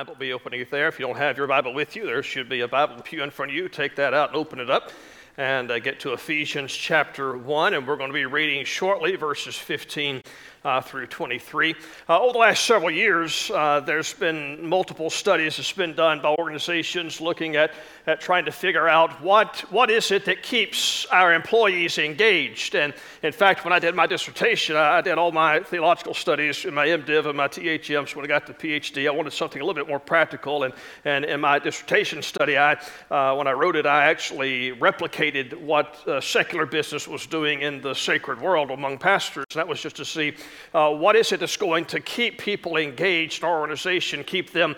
Bible, be opening it there. If you don't have your Bible with you, there should be a Bible pew in front of you. Take that out and open it up and get to Ephesians chapter 1, and we're going to be reading shortly verses 15 through 23. Over the last several years, there's been multiple studies that's been done by organizations looking at trying to figure out what is it that keeps our employees engaged. And in fact, when I did my dissertation, I did all my theological studies in my MDiv and my THM. So when I got the PhD, I wanted something a little bit more practical. And in my dissertation study, when I wrote it, I actually replicated what secular business was doing in the sacred world among pastors. And that was just to see what is it that's going to keep people engaged in our organization, keep them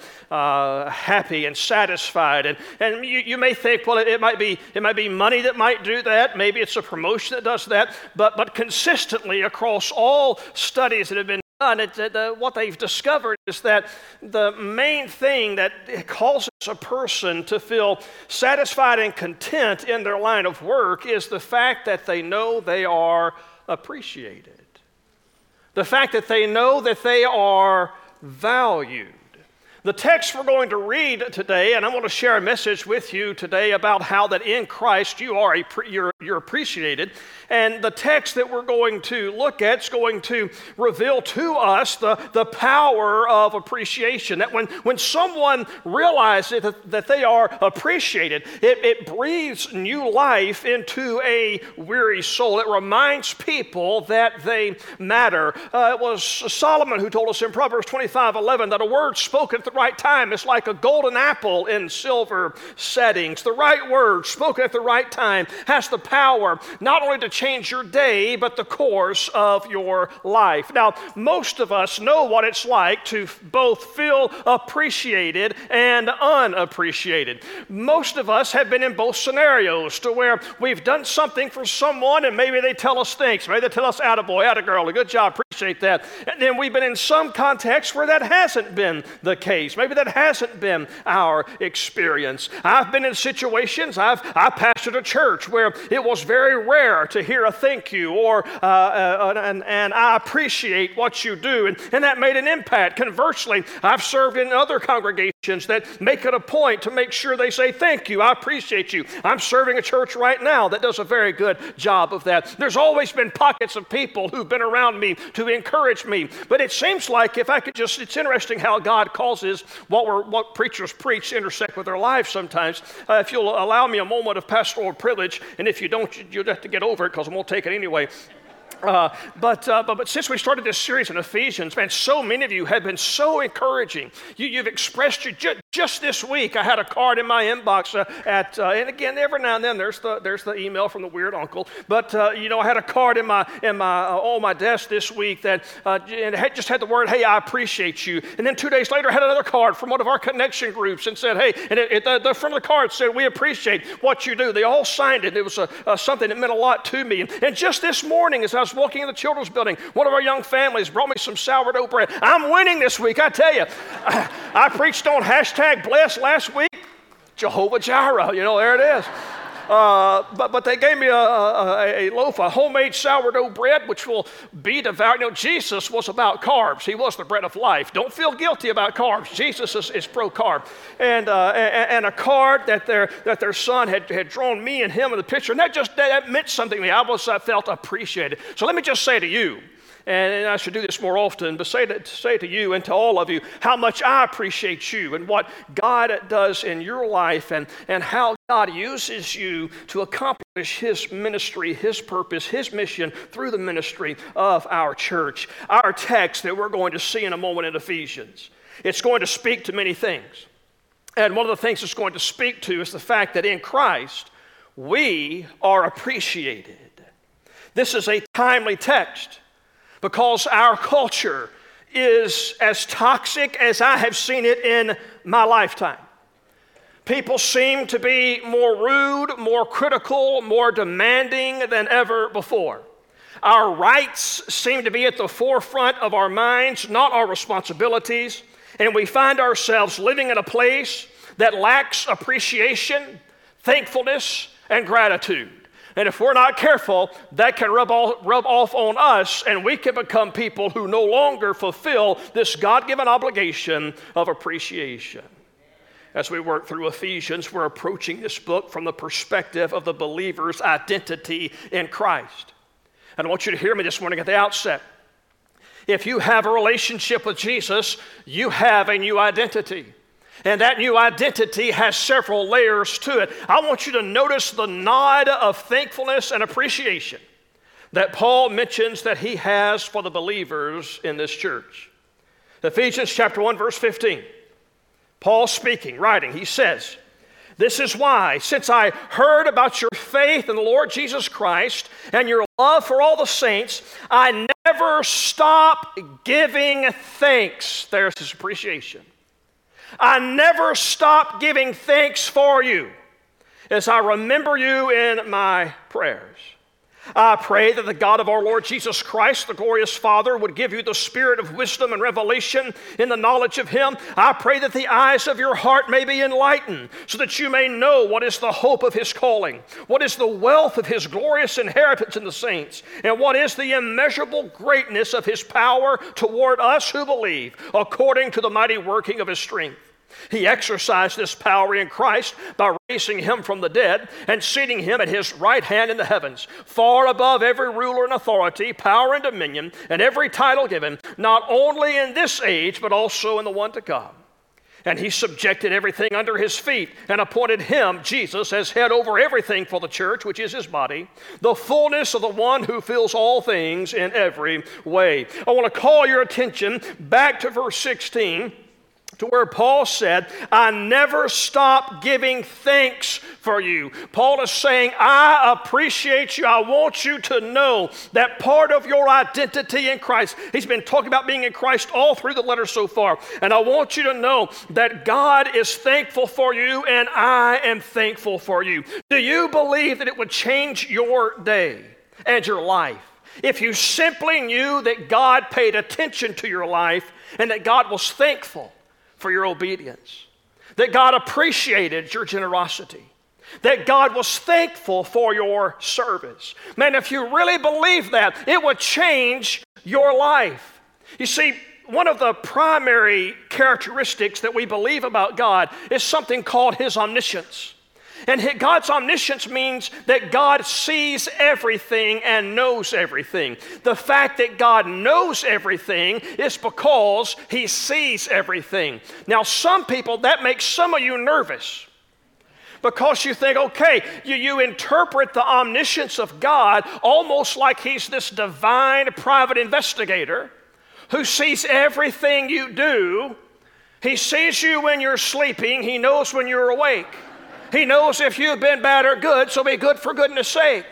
happy and satisfied. And you may think, well, it might be money that might do that. Maybe it's a promotion that does that. But consistently across all studies that have been done, what they've discovered is that the main thing that causes a person to feel satisfied and content in their line of work is the fact that they know they are appreciated. The fact that they know that they are valued. The text we're going to read today, and I want to share a message with you today about how that in Christ you're appreciated. And the text that we're going to look at is going to reveal to us the power of appreciation. That when someone realizes that they are appreciated, it breathes new life into a weary soul. It reminds people that they matter. It was Solomon who told us in Proverbs 25:11 that a word spoken at the right time is like a golden apple in silver settings. The right word spoken at the right time has the power not only to change your day, but the course of your life. Now, most of us know what it's like to both feel appreciated and unappreciated. Most of us have been in both scenarios to where we've done something for someone and maybe they tell us thanks. Maybe they tell us attaboy, attagirl, good job, appreciate that. And then we've been in some context where that hasn't been the case. Maybe that hasn't been our experience. I've been in situations, I pastored a church where it was very rare to hear a thank you or and I appreciate what you do, and that made an impact. Conversely, I've served in other congregations that make it a point to make sure they say thank you, I appreciate you. I'm serving a church right now that does a very good job of that. There's always been pockets of people who've been around me to encourage me, but it seems like it's interesting how God causes what preachers preach intersect with their lives sometimes. If you'll allow me a moment of pastoral privilege, and if you don't, you'll have to get over it because I'm going to take it anyway. But since we started this series in Ephesians, man, so many of you have been so encouraging. You've expressed just this week. I had a card in my inbox and again, every now and then there's the email from the weird uncle. But I had a card in my on my desk this week that and it just had the word, "Hey, I appreciate you." And then 2 days later, I had another card from one of our connection groups and said, "Hey," and the front of the card said, "We appreciate what you do." They all signed it. It was something that meant a lot to me. And just this morning, as I was walking in the children's building, one of our young families brought me some sourdough bread. I'm winning this week, I tell you. I preached on #blessed last week. Jehovah Jireh, there it is. But they gave me a loaf of homemade sourdough bread, which will be devoured. Jesus was about carbs. He was the bread of life. Don't feel guilty about carbs. Jesus is pro-carb. And a card that their son had drawn me and him in the picture, and that meant something to me. I felt appreciated. So let me just say to you, and I should do this more often, but say to you and to all of you how much I appreciate you and what God does in your life and how God uses you to accomplish His ministry, His purpose, His mission through the ministry of our church. Our text that we're going to see in a moment in Ephesians, it's going to speak to many things. And one of the things it's going to speak to is the fact that in Christ, we are appreciated. This is a timely text, because our culture is as toxic as I have seen it in my lifetime. People seem to be more rude, more critical, more demanding than ever before. Our rights seem to be at the forefront of our minds, not our responsibilities. And we find ourselves living in a place that lacks appreciation, thankfulness, and gratitude. And if we're not careful, that can rub off on us, and we can become people who no longer fulfill this God-given obligation of appreciation. As we work through Ephesians, we're approaching this book from the perspective of the believer's identity in Christ. And I want you to hear me this morning at the outset. If you have a relationship with Jesus, you have a new identity. And that new identity has several layers to it. I want you to notice the nod of thankfulness and appreciation that Paul mentions that he has for the believers in this church. Ephesians chapter 1, verse 15. Paul speaking, writing, he says, "This is why, since I heard about your faith in the Lord Jesus Christ and your love for all the saints, I never stop giving thanks." There's his appreciation. "I never stop giving thanks for you as I remember you in my prayers. I pray that the God of our Lord Jesus Christ, the glorious Father, would give you the spirit of wisdom and revelation in the knowledge of Him. I pray that the eyes of your heart may be enlightened, so that you may know what is the hope of His calling, what is the wealth of His glorious inheritance in the saints, and what is the immeasurable greatness of His power toward us who believe, according to the mighty working of His strength. He exercised this power in Christ by raising Him from the dead and seating Him at His right hand in the heavens, far above every ruler and authority, power and dominion, and every title given, not only in this age, but also in the one to come. And He subjected everything under His feet and appointed Him, Jesus, as head over everything for the church, which is His body, the fullness of the one who fills all things in every way." I want to call your attention back to verse 16, to where Paul said, "I never stop giving thanks for you." Paul is saying, I appreciate you. I want you to know that part of your identity in Christ. He's been talking about being in Christ all through the letter so far. And I want you to know that God is thankful for you and I am thankful for you. Do you believe that it would change your day and your life if you simply knew that God paid attention to your life and that God was thankful for your obedience, that God appreciated your generosity, that God was thankful for your service? Man, if you really believe that, it would change your life. You see, one of the primary characteristics that we believe about God is something called His omniscience. And God's omniscience means that God sees everything and knows everything. The fact that God knows everything is because He sees everything. Now, some people, that makes some of you nervous, because you think, okay, you interpret the omniscience of God almost like He's this divine private investigator who sees everything you do. He sees you when you're sleeping. He knows when you're awake. He knows if you've been bad or good, so be good for goodness sake.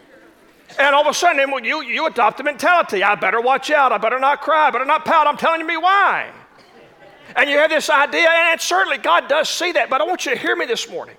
And all of a sudden, you adopt a mentality. I better watch out. I better not cry. I better not pout. I'm telling me why. And you have this idea, and certainly God does see that, but I want you to hear me this morning.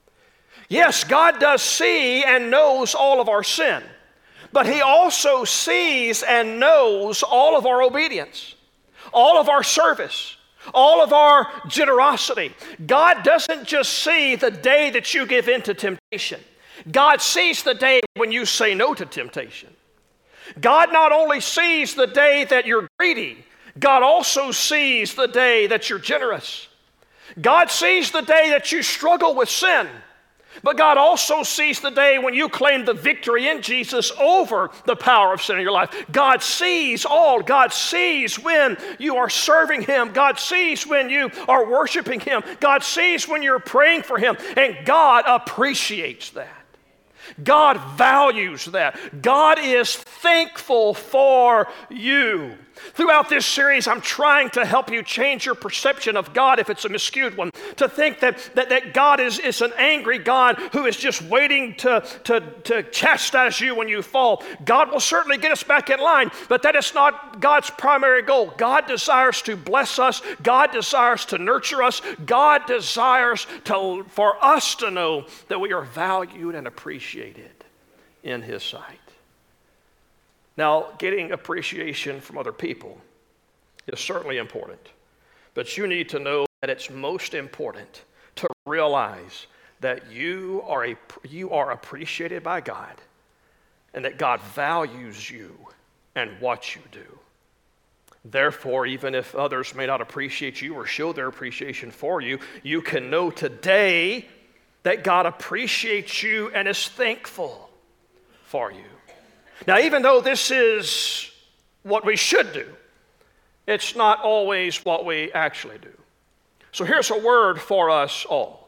Yes, God does see and knows all of our sin, but He also sees and knows all of our obedience, all of our service, all of our generosity. God doesn't just see the day that you give in to temptation. God sees the day when you say no to temptation. God not only sees the day that you're greedy, God also sees the day that you're generous. God sees the day that you struggle with sin. But God also sees the day when you claim the victory in Jesus over the power of sin in your life. God sees all. God sees when you are serving Him. God sees when you are worshiping Him. God sees when you're praying for Him. And God appreciates that. God values that. God is thankful for you. Throughout this series, I'm trying to help you change your perception of God if it's a miscued one. To think that God is an angry God who is just waiting to chastise you when you fall. God will certainly get us back in line, but that is not God's primary goal. God desires to bless us. God desires to nurture us. God desires for us to know that we are valued and appreciated in His sight. Now, getting appreciation from other people is certainly important, but you need to know that it's most important to realize that you are appreciated by God and that God values you and what you do. Therefore, even if others may not appreciate you or show their appreciation for you, you can know today that God appreciates you and is thankful for you. Now, even though this is what we should do, it's not always what we actually do. So here's a word for us all.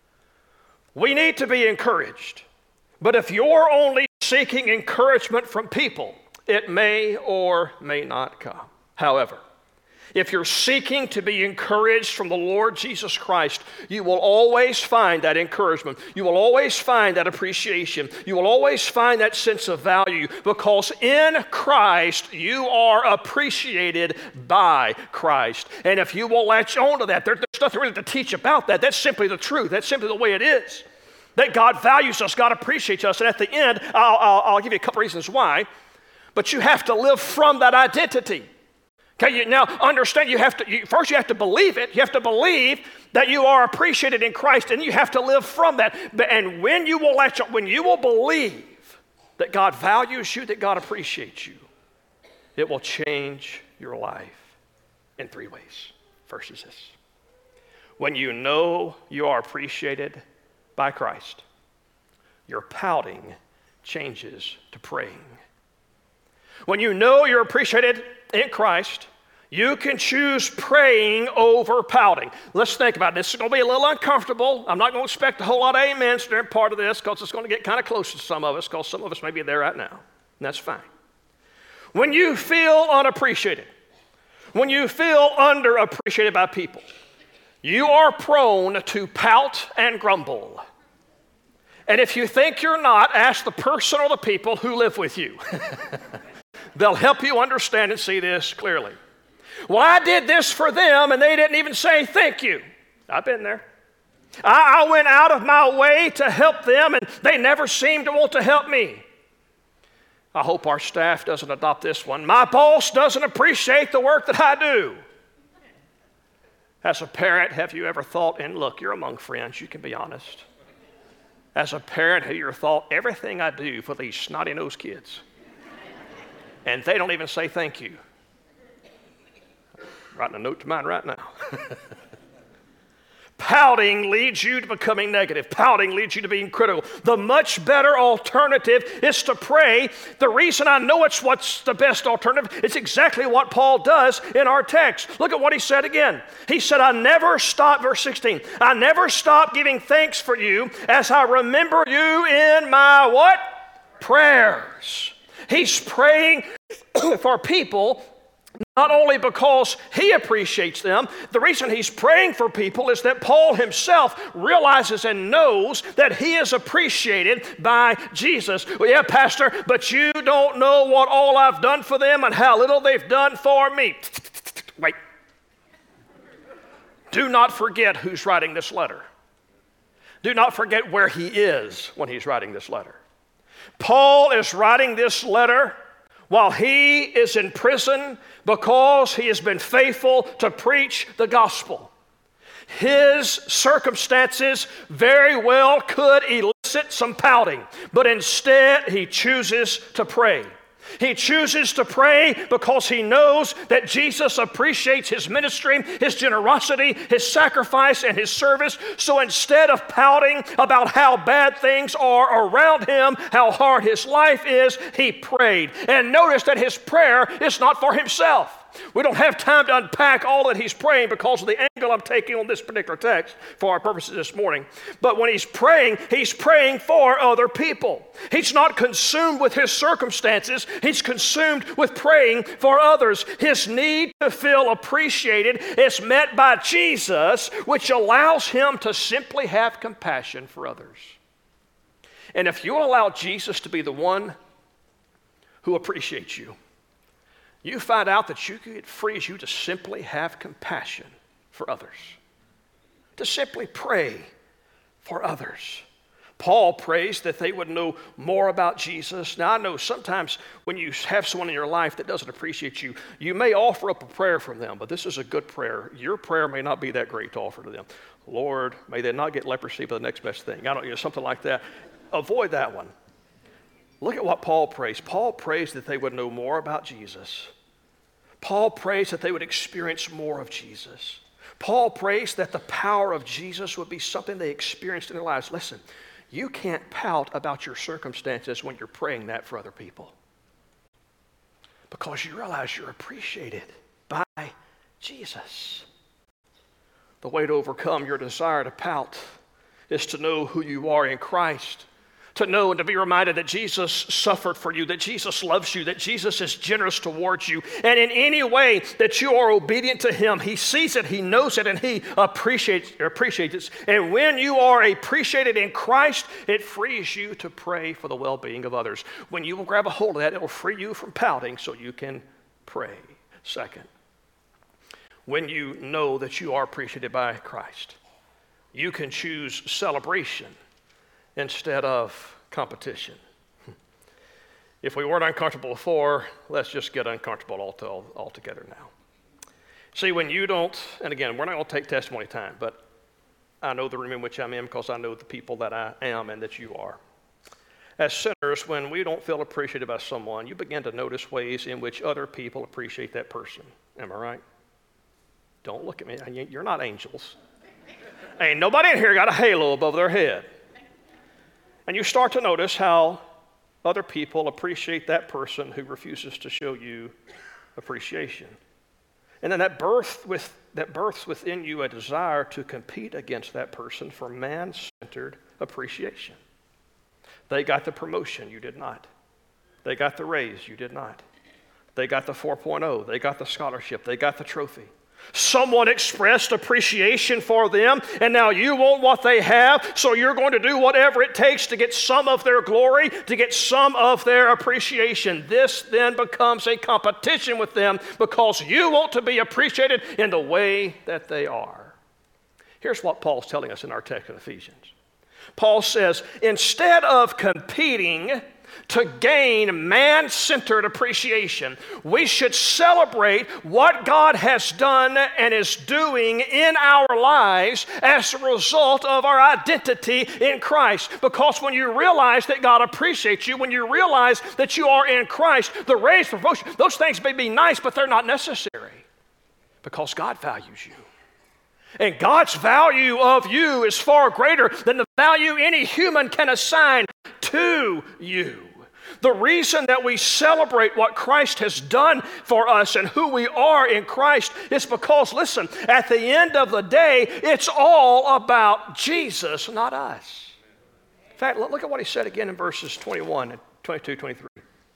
We need to be encouraged, but if you're only seeking encouragement from people, it may or may not come. However, if you're seeking to be encouraged from the Lord Jesus Christ, you will always find that encouragement. You will always find that appreciation. You will always find that sense of value, because in Christ you are appreciated by Christ. And if you will latch on to that, there's nothing really to teach about that. That's simply the truth. That's simply the way it is. That God values us, God appreciates us, and at the end, I'll give you a couple reasons why, but you have to live from that identity. Okay, now understand, first you have to believe it. You have to believe that you are appreciated in Christ, and you have to live from that. And when you will believe that God values you, that God appreciates you, it will change your life in 3 ways. First is this: when you know you are appreciated by Christ, your pouting changes to praying. When you know you're appreciated in Christ, you can choose praying over pouting. Let's think about it. This is going to be a little uncomfortable. I'm not going to expect a whole lot of amens during part of this, because it's going to get kind of close to some of us, because some of us may be there right now. And that's fine. When you feel unappreciated, when you feel underappreciated by people, you are prone to pout and grumble. And if you think you're not, ask the person or the people who live with you. They'll help you understand and see this clearly. Well, I did this for them and they didn't even say thank you. I've been there. I went out of my way to help them and they never seemed to want to help me. I hope our staff doesn't adopt this one. My boss doesn't appreciate the work that I do. As a parent, have you ever thought, and look, you're among friends, you can be honest. As a parent, have you ever thought, everything I do for these snotty-nosed kids, and they don't even say thank you? Writing a note to mine right now. Pouting leads you to becoming negative. Pouting leads you to being critical. The much better alternative is to pray. The reason I know what's the best alternative, it's exactly what Paul does in our text. Look at what he said again. He said, I never stop, verse 16, I never stop giving thanks for you as I remember you in my what? Prayers. He's praying for people not only because he appreciates them. The reason he's praying for people is that Paul himself realizes and knows that he is appreciated by Jesus. Well, yeah, Pastor, but you don't know what all I've done for them and how little they've done for me. Wait. Do not forget who's writing this letter. Do not forget where he is when he's writing this letter. Paul is writing this letter while he is in prison because he has been faithful to preach the gospel. His circumstances very well could elicit some pouting, but instead he chooses to pray. He chooses to pray because he knows that Jesus appreciates his ministry, his generosity, his sacrifice, and his service. So instead of pouting about how bad things are around him, how hard his life is, he prayed. And notice that his prayer is not for himself. We don't have time to unpack all that he's praying because of the angle I'm taking on this particular text for our purposes this morning. But when he's praying for other people. He's not consumed with his circumstances. He's consumed with praying for others. His need to feel appreciated is met by Jesus, which allows him to simply have compassion for others. And if you allow Jesus to be the one who appreciates you, you find out that it frees you to simply have compassion for others, to simply pray for others. Paul prays that they would know more about Jesus. Now, I know sometimes when you have someone in your life that doesn't appreciate you, you may offer up a prayer from them, but this is a good prayer. Your prayer may not be that great to offer to them. Lord, may they not get leprosy, but the next best thing. Something like that. Avoid that one. Look at what Paul prays. Paul prays that they would know more about Jesus. Paul prays that they would experience more of Jesus. Paul prays that the power of Jesus would be something they experienced in their lives. Listen, you can't pout about your circumstances when you're praying that for other people, because you realize you're appreciated by Jesus. The way to overcome your desire to pout is to know who you are in Christ, to know and to be reminded that Jesus suffered for you, that Jesus loves you, that Jesus is generous towards you, and in any way that you are obedient to him, he sees it, he knows it, and he appreciates it. And when you are appreciated in Christ, it frees you to pray for the well-being of others. When you will grab a hold of that, it will free you from pouting so you can pray. Second, when you know that you are appreciated by Christ, you can choose celebration instead of competition. If we weren't uncomfortable before, let's just get uncomfortable altogether now. See, when you don't, and again, we're not going to take testimony time, but I know the room in which I'm in because I know the people that I am and that you are. As sinners, when we don't feel appreciated by someone, you begin to notice ways in which other people appreciate that person. Am I right? Don't look at me. You're not angels. Ain't nobody in here got a halo above their head. And you start to notice how other people appreciate that person who refuses to show you appreciation. And then that births within you a desire to compete against that person for man-centered appreciation. They got the promotion, you did not. They got the raise, you did not. They got the 4.0, they got the scholarship, they got the trophy. Someone expressed appreciation for them, and now you want what they have, so you're going to do whatever it takes to get some of their glory, to get some of their appreciation. This then becomes a competition with them because you want to be appreciated in the way that they are. Here's what Paul's telling us in our text in Ephesians. Paul says, instead of competing to gain man-centered appreciation, we should celebrate what God has done and is doing in our lives as a result of our identity in Christ. Because when you realize that God appreciates you, when you realize that you are in Christ, the raise, promotion, those things may be nice, but they're not necessary because God values you. And God's value of you is far greater than the value any human can assign to you. The reason that we celebrate what Christ has done for us and who we are in Christ is because, listen, at the end of the day, it's all about Jesus, not us. In fact, look at what he said again in verses 21 and 22, 23.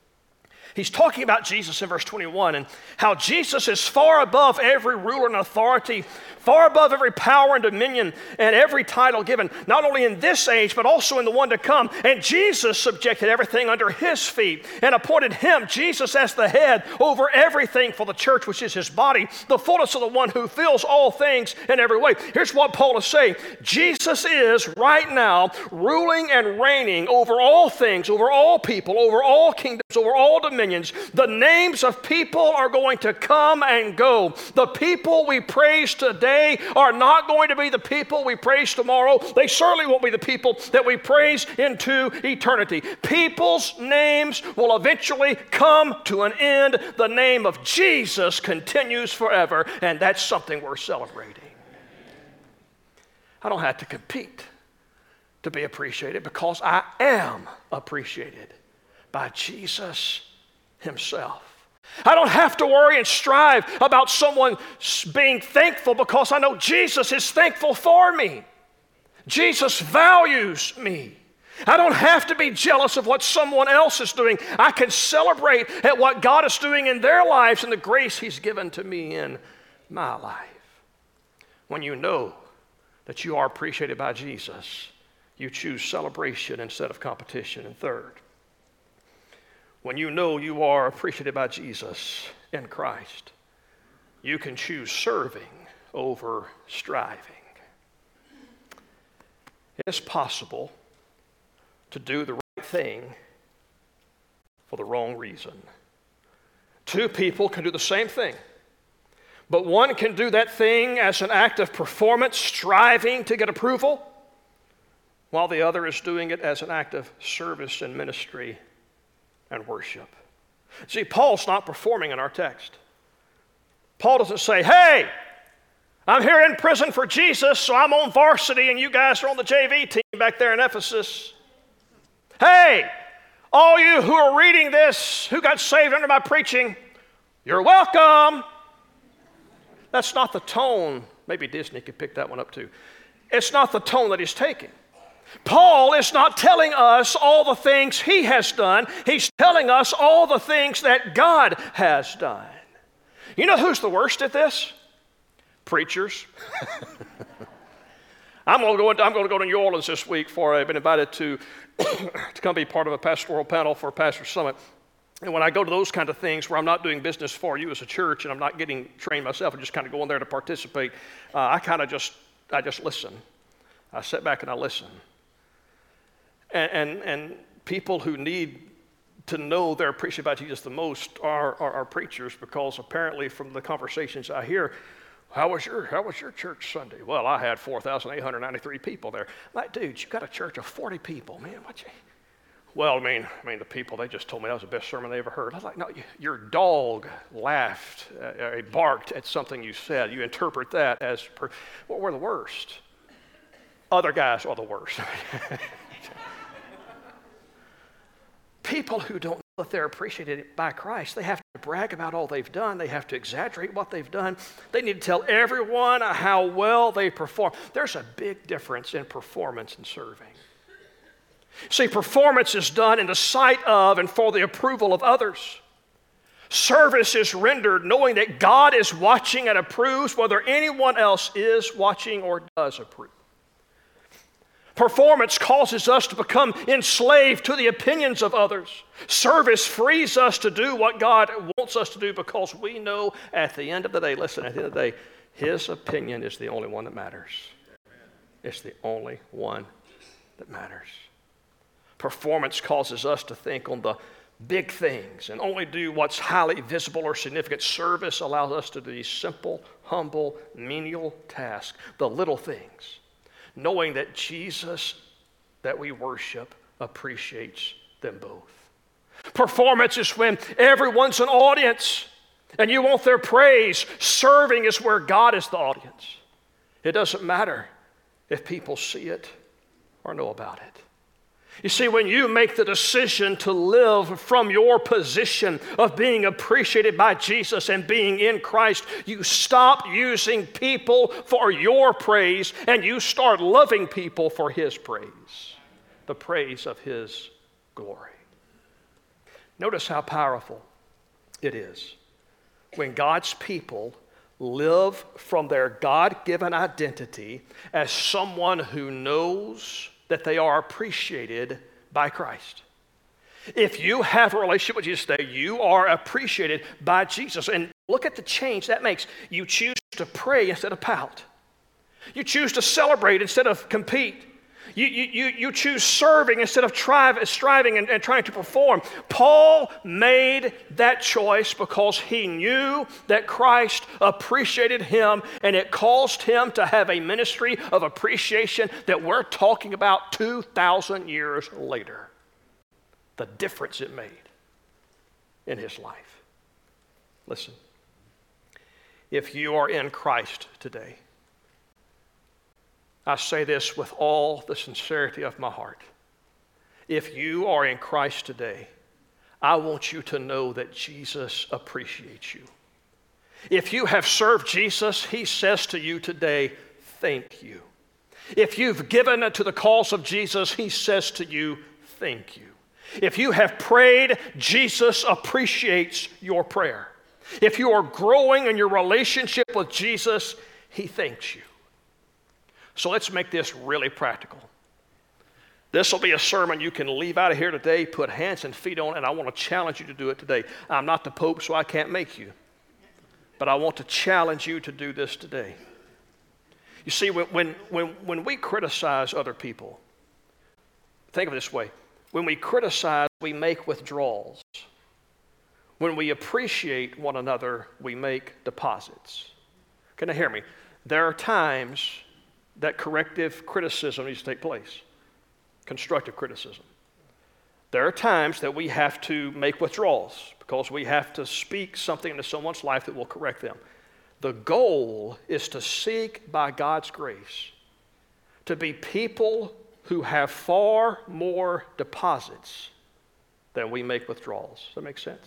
He's talking about Jesus in verse 21 and how Jesus is far above every ruler and authority, far above every power and dominion and every title given, not only in this age, but also in the one to come. And Jesus subjected everything under his feet and appointed him, Jesus, as the head over everything for the church, which is his body, the fullness of the one who fills all things in every way. Here's what Paul is saying. Jesus is right now ruling and reigning over all things, over all people, over all kingdoms, over all dominions. The names of people are going to come and go. The people we praise today are not going to be the people we praise tomorrow. They certainly won't be the people that we praise into eternity. People's names will eventually come to an end. The name of Jesus continues forever, and that's something we're celebrating. I don't have to compete to be appreciated because I am appreciated by Jesus himself. I don't have to worry and strive about someone being thankful because I know Jesus is thankful for me. Jesus values me. I don't have to be jealous of what someone else is doing. I can celebrate at what God is doing in their lives and the grace he's given to me in my life. When you know that you are appreciated by Jesus, you choose celebration instead of competition. And third, when you know you are appreciated by Jesus in Christ, you can choose serving over striving. It's possible to do the right thing for the wrong reason. Two people can do the same thing, but one can do that thing as an act of performance, striving to get approval, while the other is doing it as an act of service and ministry and worship. See, Paul's not performing in our text. Paul doesn't say, hey, I'm here in prison for Jesus, so I'm on varsity and you guys are on the JV team back there in Ephesus. Hey, all you who are reading this, who got saved under my preaching, you're welcome. That's not the tone. Maybe Disney could pick that one up too. It's not the tone that he's taking. Paul is not telling us all the things he has done. He's telling us all the things that God has done. You know who's the worst at this? Preachers. I'm going to go to New Orleans this week I've been invited to come be part of a pastoral panel for Pastor Summit. And when I go to those kind of things where I'm not doing business for you as a church and I'm not getting trained myself and just kind of going there to participate, I just listen. I sit back and I listen. And people who need to know they're appreciated by Jesus the most are preachers, because apparently from the conversations I hear, how was your church Sunday? Well, I had 4,893 people there. I'm like, dude, you got a church of 40 people, man. Well, I mean, the people, they just told me that was the best sermon they ever heard. I was like, no, your dog laughed, barked at something you said. You interpret that as, well, we're the worst. Other guys are the worst. People who don't know that they're appreciated by Christ, they have to brag about all they've done. They have to exaggerate what they've done. They need to tell everyone how well they perform. There's a big difference in performance and serving. See, performance is done in the sight of and for the approval of others. Service is rendered knowing that God is watching and approves, whether anyone else is watching or does approve. Performance causes us to become enslaved to the opinions of others. Service frees us to do what God wants us to do, because we know at the end of the day, listen, at the end of the day, His opinion is the only one that matters. It's the only one that matters. Performance causes us to think on the big things and only do what's highly visible or significant. Service allows us to do these simple, humble, menial tasks, the little things, knowing that Jesus that we worship appreciates them both. Performance is when everyone's an audience and you want their praise. Serving is where God is the audience. It doesn't matter if people see it or know about it. You see, when you make the decision to live from your position of being appreciated by Jesus and being in Christ, you stop using people for your praise and you start loving people for His praise, the praise of His glory. Notice how powerful it is when God's people live from their God-given identity as someone who knows that they are appreciated by Christ. If you have a relationship with Jesus today, you are appreciated by Jesus. And look at the change that makes. You choose to pray instead of pout. You choose to celebrate instead of compete. You choose serving instead of striving and trying to perform. Paul made that choice because he knew that Christ appreciated him, and it caused him to have a ministry of appreciation that we're talking about 2,000 years later. The difference it made in his life. Listen, if you are in Christ today, I say this with all the sincerity of my heart. If you are in Christ today, I want you to know that Jesus appreciates you. If you have served Jesus, He says to you today, thank you. If you've given to the cause of Jesus, He says to you, thank you. If you have prayed, Jesus appreciates your prayer. If you are growing in your relationship with Jesus, He thanks you. So let's make this really practical. This will be a sermon you can leave out of here today, put hands and feet on, and I want to challenge you to do it today. I'm not the Pope, so I can't make you. But I want to challenge you to do this today. You see, when we criticize other people, think of it this way. When we criticize, we make withdrawals. When we appreciate one another, we make deposits. Can you hear me? There are times that corrective criticism needs to take place, constructive criticism. There are times that we have to make withdrawals because we have to speak something into someone's life that will correct them. The goal is to seek by God's grace to be people who have far more deposits than we make withdrawals. Does that make sense?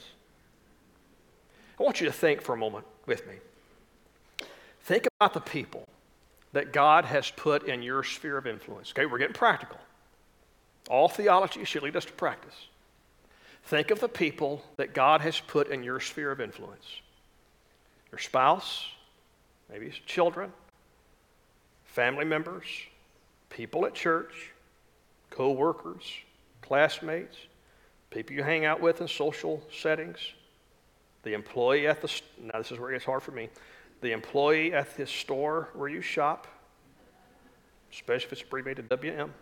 I want you to think for a moment with me. Think about the people that God has put in your sphere of influence. Okay, we're getting practical. All theology should lead us to practice. Think of the people that God has put in your sphere of influence. Your spouse, maybe children, family members, people at church, co-workers, classmates, people you hang out with in social settings, the employee at the, now this is where it gets hard for me, the employee at the store where you shop, especially if it's abbreviated WM.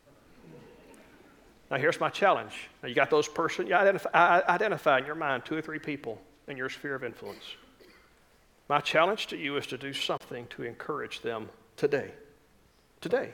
Now here's my challenge. Now you got those persons, you identify in your mind 2 or 3 people in your sphere of influence. My challenge to you is to do something to encourage them today. Today.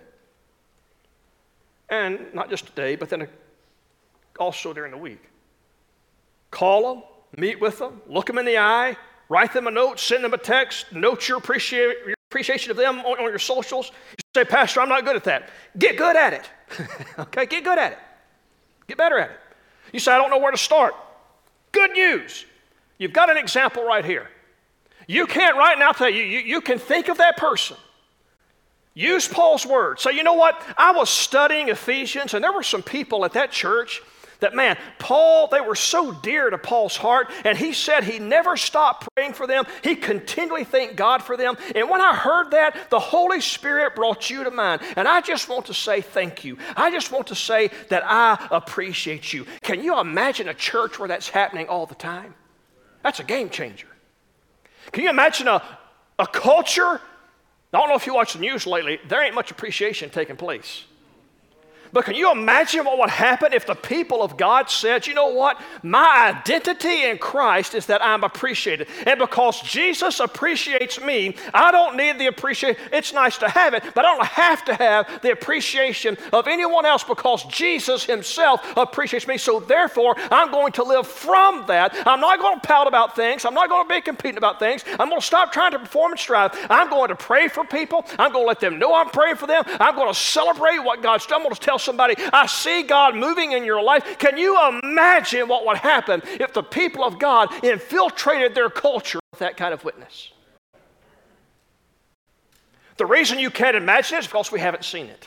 And not just today, but then also during the week. Call them, meet with them, look them in the eye, write them a note, send them a text, note your appreciation of them on your socials. You say, Pastor, I'm not good at that. Get good at it. Okay, get good at it. Get better at it. You say, I don't know where to start. Good news. You've got an example right here. You can't right now tell you can think of that person. Use Paul's words. Say, you know what? I was studying Ephesians, and there were some people at that church that, man, Paul, they were so dear to Paul's heart, and he said he never stopped praying for them. He continually thanked God for them. And when I heard that, the Holy Spirit brought you to mind. And I just want to say thank you. I just want to say that I appreciate you. Can you imagine a church where that's happening all the time? That's a game changer. Can you imagine a culture? I don't know if you watch the news lately. There ain't much appreciation taking place. But can you imagine what would happen if the people of God said, you know what? My identity in Christ is that I'm appreciated. And because Jesus appreciates me, I don't need the appreciation. It's nice to have it, but I don't have to have the appreciation of anyone else because Jesus himself appreciates me. So therefore, I'm going to live from that. I'm not going to pout about things. I'm not going to be competing about things. I'm going to stop trying to perform and strive. I'm going to pray for people. I'm going to let them know I'm praying for them. I'm going to celebrate what God's done. I'm going to tell somebody, I see God moving in your life. Can you imagine what would happen if the people of God infiltrated their culture with that kind of witness? The reason you can't imagine it is because we haven't seen it.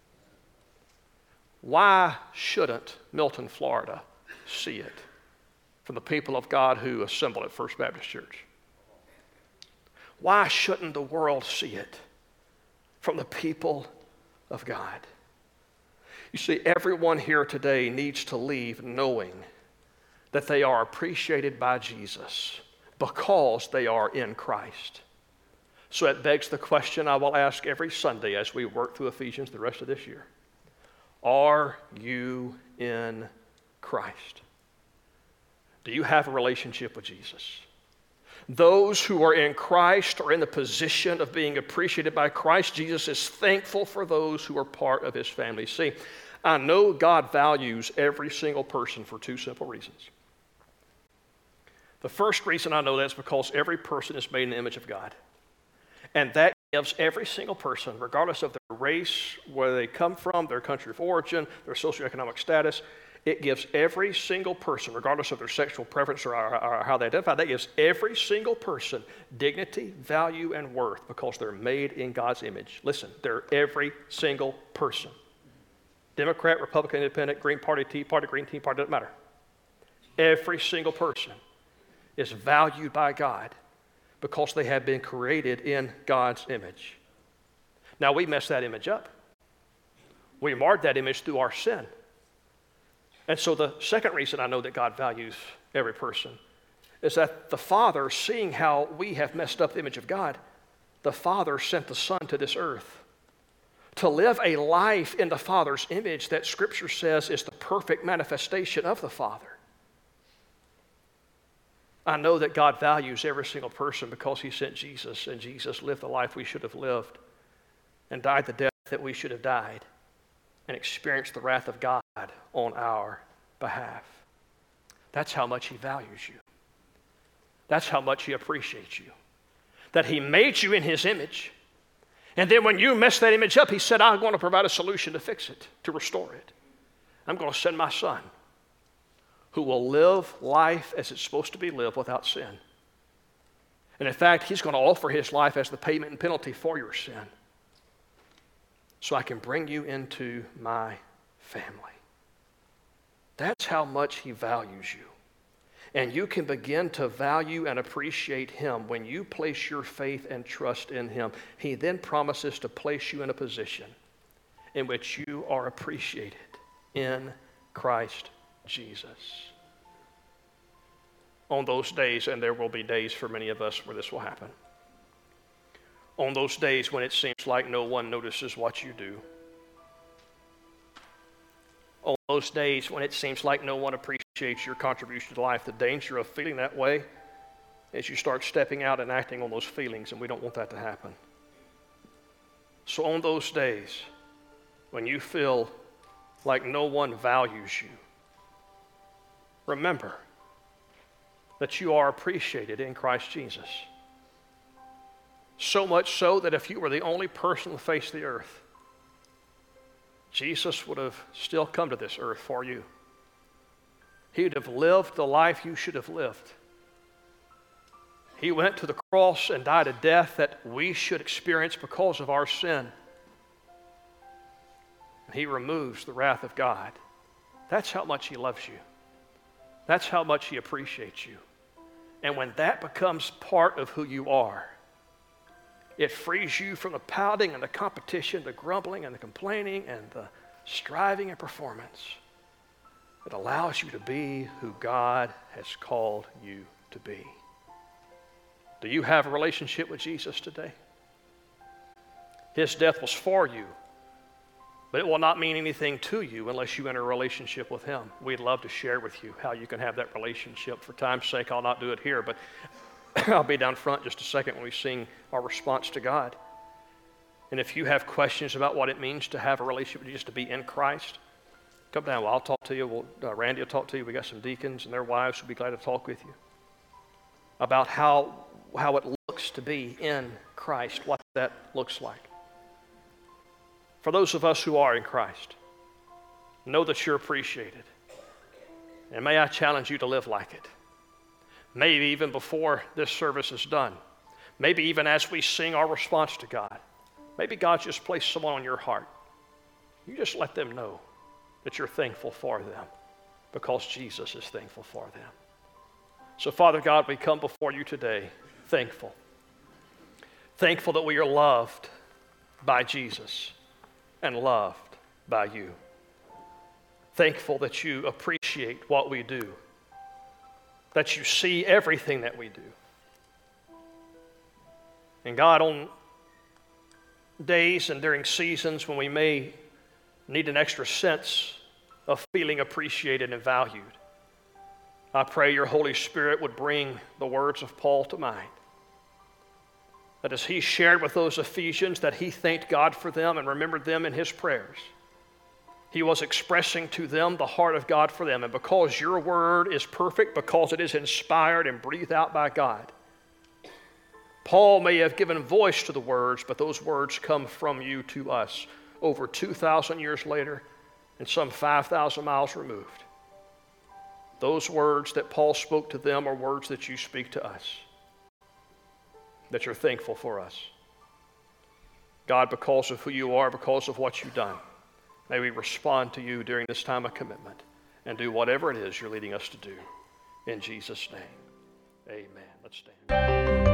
Why shouldn't Milton, Florida see it from the people of God who assembled at First Baptist Church? Why shouldn't the world see it from the people of God? You see, everyone here today needs to leave knowing that they are appreciated by Jesus because they are in Christ. So it begs the question I will ask every Sunday as we work through Ephesians the rest of this year. Are you in Christ? Do you have a relationship with Jesus? Those who are in Christ are in the position of being appreciated by Christ. Jesus is thankful for those who are part of his family. See, I know God values every single person for 2 simple reasons. The first reason I know that is because every person is made in the image of God. And that gives every single person, regardless of their race, where they come from, their country of origin, their socioeconomic status, it gives every single person, regardless of their sexual preference or how they identify, that gives every single person dignity, value, and worth because they're made in God's image. Listen, they're every single person. Democrat, Republican, Independent, Green Party, Tea Party, Green Tea Party, doesn't matter. Every single person is valued by God because they have been created in God's image. Now, we messed that image up. We marred that image through our sin. And so the second reason I know that God values every person is that the Father, seeing how we have messed up the image of God, the Father sent the Son to this earth to live a life in the Father's image that Scripture says is the perfect manifestation of the Father. I know that God values every single person because he sent Jesus, and Jesus lived the life we should have lived and died the death that we should have died and experienced the wrath of God on our behalf. That's how much he values you. That's how much he appreciates you. That he made you in his image, and then when you mess that image up, he said, I'm going to provide a solution to fix it, to restore it. I'm going to send my son who will live life as it's supposed to be lived without sin. And in fact, he's going to offer his life as the payment and penalty for your sin so I can bring you into my family. That's how much he values you. And you can begin to value and appreciate him when you place your faith and trust in him. He then promises to place you in a position in which you are appreciated in Christ Jesus. On those days, and there will be days for many of us where this will happen, on those days when it seems like no one notices what you do, on those days when it seems like no one appreciates your contribution to life, the danger of feeling that way is you start stepping out and acting on those feelings, and we don't want that to happen. So on those days when you feel like no one values you, remember that you are appreciated in Christ Jesus. So much so that if you were the only person on the face of the earth, Jesus would have still come to this earth for you. He would have lived the life you should have lived. He went to the cross and died a death that we should experience because of our sin. And he removes the wrath of God. That's how much he loves you. That's how much he appreciates you. And when that becomes part of who you are, it frees you from the pouting and the competition, the grumbling and the complaining and the striving and performance. It allows you to be who God has called you to be. Do you have a relationship with Jesus today? His death was for you, but it will not mean anything to you unless you enter a relationship with him. We'd love to share with you how you can have that relationship. For time's sake, I'll not do it here, but I'll be down front just a second when we sing our response to God. And if you have questions about what it means to have a relationship with Jesus, to be in Christ, come down. Well, I'll talk to you. Randy will talk to you. We got some deacons and their wives who'll be glad to talk with you about how it looks to be in Christ, what that looks like. For those of us who are in Christ, know that you're appreciated. And may I challenge you to live like it. Maybe even before this service is done. Maybe even as we sing our response to God. Maybe God's just placed someone on your heart. You just let them know that you're thankful for them because Jesus is thankful for them. So Father God, we come before you today thankful. Thankful that we are loved by Jesus and loved by you. Thankful that you appreciate what we do, that you see everything that we do. And God, on days and during seasons when we may need an extra sense of feeling appreciated and valued, I pray your Holy Spirit would bring the words of Paul to mind. That as he shared with those Ephesians that he thanked God for them and remembered them in his prayers, he was expressing to them the heart of God for them. And because your word is perfect, because it is inspired and breathed out by God, Paul may have given voice to the words, but those words come from you to us over 2,000 years later and some 5,000 miles removed. Those words that Paul spoke to them are words that you speak to us, that you're thankful for us. God, because of who you are, because of what you've done, may we respond to you during this time of commitment and do whatever it is you're leading us to do. In Jesus' name, amen. Let's stand.